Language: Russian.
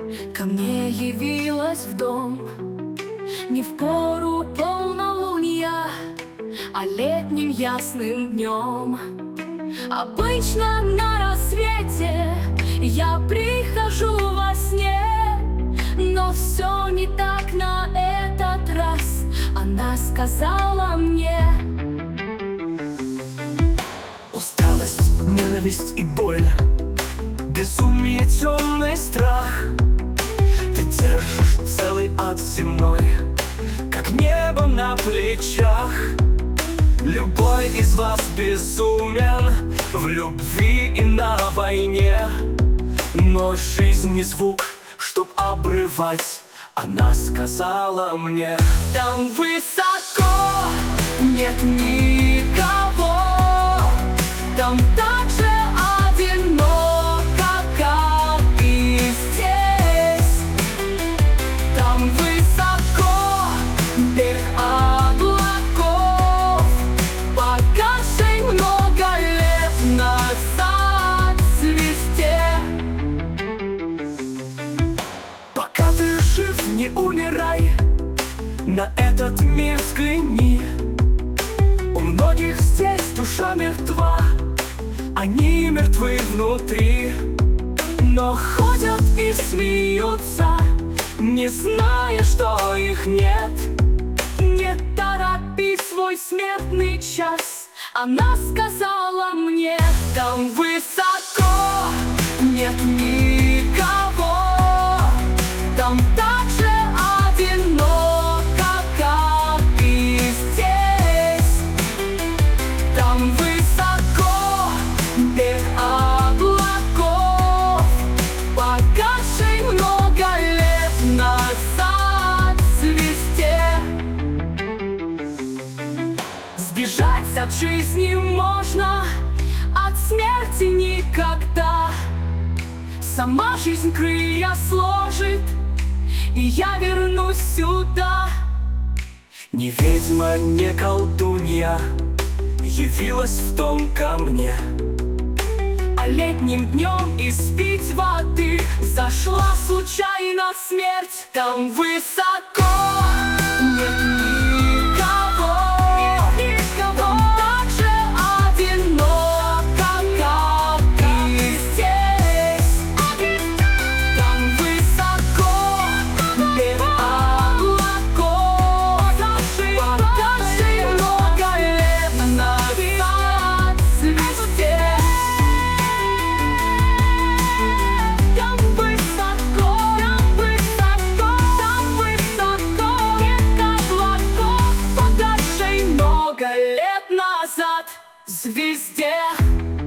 ко мне явилась в дом. Не в пору полнолуния, а летним ясным днем. Обычно на рассвете я прихожу во сне, но все не так на этот раз. Она сказала мне: усталость, ненависть и боль, безумие, темный страх. Ты держишь целый ад земной, как небо на плечах. Любой из вас безумен в любви и на войне, но жизнь не звук, чтоб обрывать. Она сказала мне: там высоко нет никого, там так же одиноко, как и здесь. Там высоко без облаков, погасшей много лет назад звезде. Пока ты жив, не умирай, на этот мир взгляни. У многих здесь душа мертва, они мертвы внутри, но ходят и смеются, не зная, что их нет. Не торопи свой смертный час. Она сказала мне: там высоко нет никого, там так же одиноко, как и здесь. Там высоко без облаков, погасшей много лет назад звезде. Сбежать от жизни можно, от смерти никогда. Сама жизнь крылья сложит, и я вернусь сюда. Не ведьма, не колдунья явилась в дом ко мне, а летним днем испить воды зашла случайно смерть. Там высоко нет никого, там так же одиноко, как и здесь. Там высоко без облаков, погасшей много лет назад звезде. Там высоко, там высоко нет облаков, погасшей много лет назад звезде.